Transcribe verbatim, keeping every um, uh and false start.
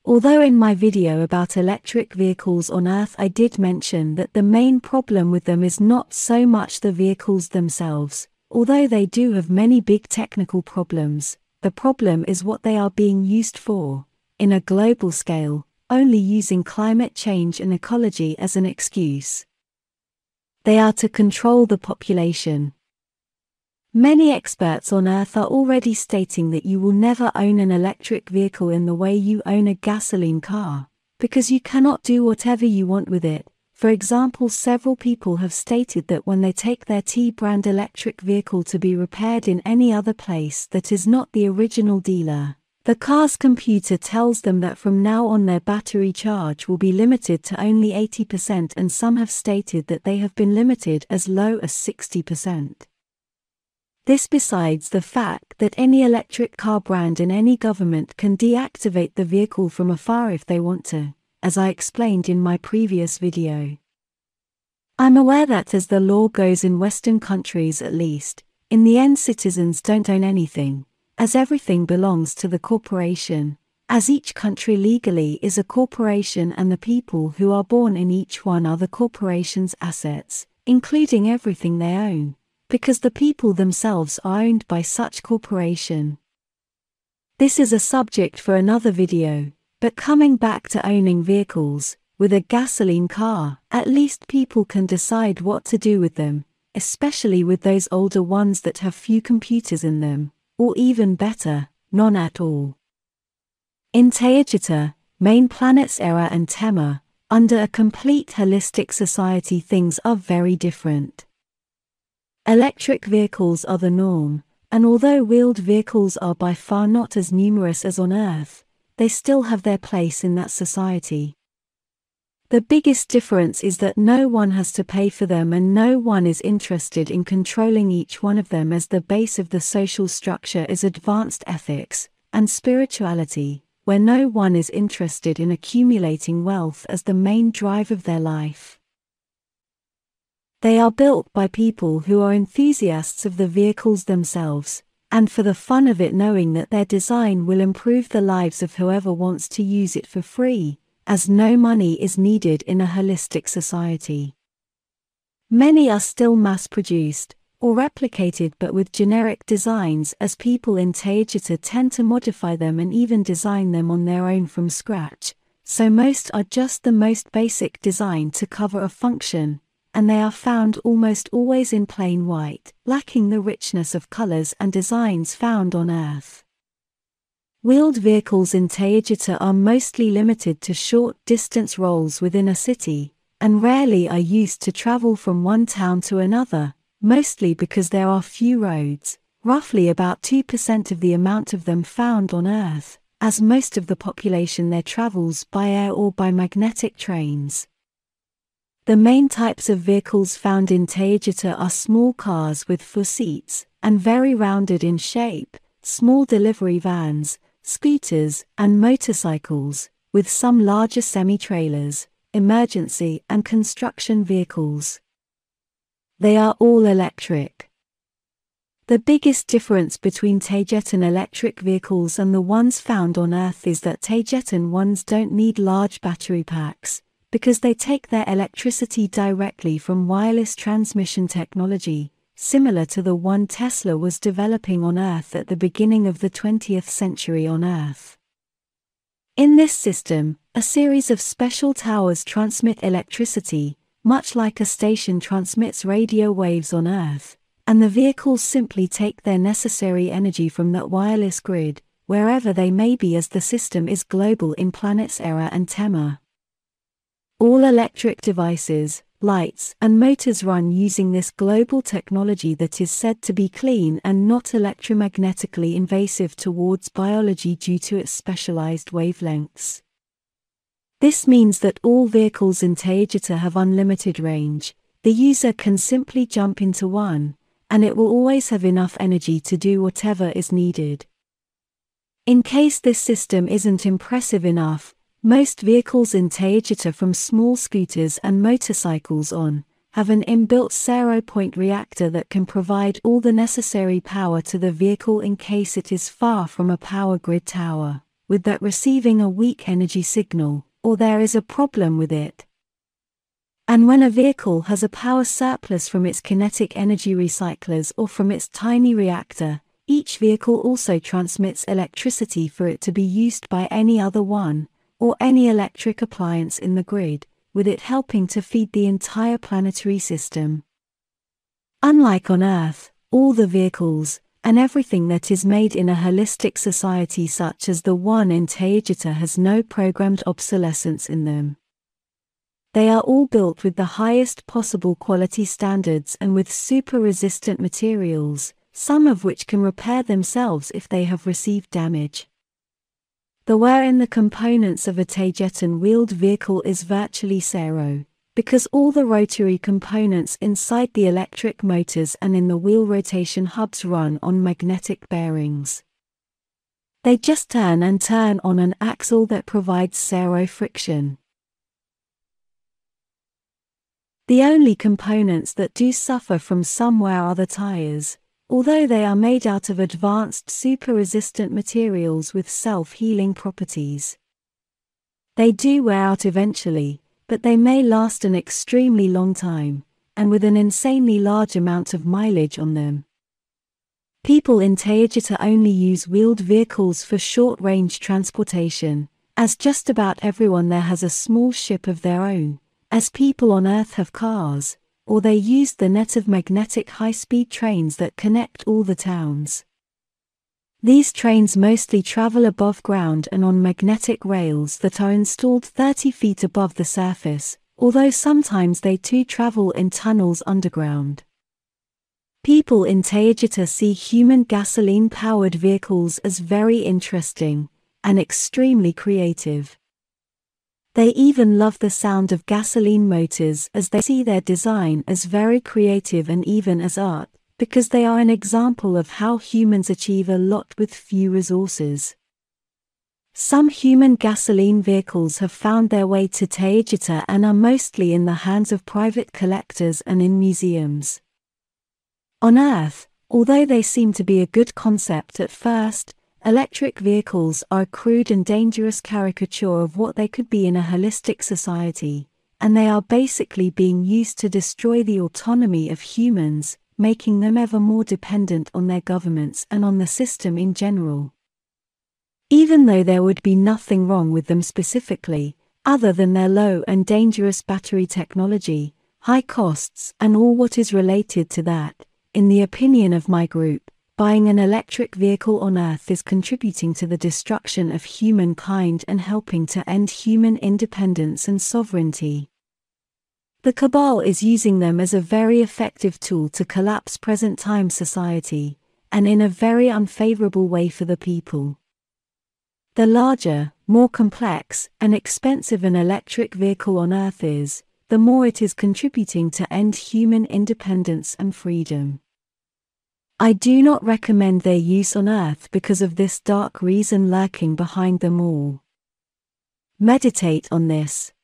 Although in my video about electric vehicles on Earth I did mention that the main problem with them is not so much the vehicles themselves, although they do have many big technical problems, the problem is what they are being used for, in a global scale, only using climate change and ecology as an excuse. They are to control the population. Many experts on Earth are already stating that you will never own an electric vehicle in the way you own a gasoline car, because you cannot do whatever you want with it. For example, several people have stated that when they take their T-brand electric vehicle to be repaired in any other place that is not the original dealer, the car's computer tells them that from now on their battery charge will be limited to only eighty percent, and some have stated that they have been limited as low as sixty percent. This besides the fact that any electric car brand in any government can deactivate the vehicle from afar if they want to, as I explained in my previous video. I'm aware that as the law goes in Western countries at least, in the end citizens don't own anything, as everything belongs to the corporation, as each country legally is a corporation and the people who are born in each one are the corporation's assets, including everything they own, because the people themselves are owned by such corporation. This is a subject for another video, but coming back to owning vehicles, with a gasoline car, at least people can decide what to do with them, especially with those older ones that have few computers in them, or even better, none at all. In Taygetus, main planets Era and Tema, under a complete holistic society things are very different. Electric vehicles are the norm, and although wheeled vehicles are by far not as numerous as on Earth, they still have their place in that society. The biggest difference is that no one has to pay for them and no one is interested in controlling each one of them, as the base of the social structure is advanced ethics and spirituality, where no one is interested in accumulating wealth as the main drive of their life. They are built by people who are enthusiasts of the vehicles themselves, and for the fun of it, knowing that their design will improve the lives of whoever wants to use it for free, as no money is needed in a holistic society. Many are still mass-produced, or replicated but with generic designs, as people in Taygetus tend to modify them and even design them on their own from scratch, so most are just the most basic design to cover a function, and they are found almost always in plain white, lacking the richness of colors and designs found on Earth. Wheeled vehicles in Taygetus are mostly limited to short-distance rolls within a city, and rarely are used to travel from one town to another, mostly because there are few roads, roughly about two percent of the amount of them found on Earth, as most of the population there travels by air or by magnetic trains. The main types of vehicles found in Taygetus are small cars with four seats, and very rounded in shape, small delivery vans, scooters, and motorcycles, with some larger semi-trailers, emergency and construction vehicles. They are all electric. The biggest difference between Taygetus electric vehicles and the ones found on Earth is that Taygetus ones don't need large battery packs, because they take their electricity directly from wireless transmission technology, similar to the one Tesla was developing on Earth at the beginning of the twentieth century on Earth. In this system, a series of special towers transmit electricity, much like a station transmits radio waves on Earth, and the vehicles simply take their necessary energy from that wireless grid, wherever they may be, as the system is global in planets Era and Tema. All electric devices, lights, and motors run using this global technology that is said to be clean and not electromagnetically invasive towards biology due to its specialized wavelengths. This means that all vehicles in Taygetus have unlimited range. The user can simply jump into one, and it will always have enough energy to do whatever is needed. In case this system isn't impressive enough, most vehicles in Taygetus, from small scooters and motorcycles on, have an inbuilt zero-point reactor that can provide all the necessary power to the vehicle in case it is far from a power grid tower, with that receiving a weak energy signal, or there is a problem with it. And when a vehicle has a power surplus from its kinetic energy recyclers or from its tiny reactor, each vehicle also transmits electricity for it to be used by any other one, or any electric appliance in the grid, with it helping to feed the entire planetary system. Unlike on Earth, all the vehicles, and everything that is made in a holistic society such as the one in Taygetus has no programmed obsolescence in them. They are all built with the highest possible quality standards and with super-resistant materials, some of which can repair themselves if they have received damage. The wear in the components of a Taygetan wheeled vehicle is virtually zero, because all the rotary components inside the electric motors and in the wheel rotation hubs run on magnetic bearings. They just turn and turn on an axle that provides zero friction. The only components that do suffer from some wear are the tires, although they are made out of advanced super-resistant materials with self-healing properties. They do wear out eventually, but they may last an extremely long time, and with an insanely large amount of mileage on them. People in Taygetus only use wheeled vehicles for short-range transportation, as just about everyone there has a small ship of their own, as people on Earth have cars, or they use the net of magnetic high-speed trains that connect all the towns. These trains mostly travel above ground and on magnetic rails that are installed thirty feet above the surface, although sometimes they too travel in tunnels underground. People in Taygetus see human gasoline-powered vehicles as very interesting, and extremely creative. They even love the sound of gasoline motors as they see their design as very creative and even as art, because they are an example of how humans achieve a lot with few resources. Some human gasoline vehicles have found their way to Taygetus and are mostly in the hands of private collectors and in museums. On Earth, although they seem to be a good concept at first, electric vehicles are a crude and dangerous caricature of what they could be in a holistic society, and they are basically being used to destroy the autonomy of humans, making them ever more dependent on their governments and on the system in general. Even though there would be nothing wrong with them specifically, other than their low and dangerous battery technology, high costs, and all what is related to that, in the opinion of my group, buying an electric vehicle on Earth is contributing to the destruction of humankind and helping to end human independence and sovereignty. The cabal is using them as a very effective tool to collapse present-time society, and in a very unfavorable way for the people. The larger, more complex, and expensive an electric vehicle on Earth is, the more it is contributing to end human independence and freedom. I do not recommend their use on Earth because of this dark reason lurking behind them all. Meditate on this.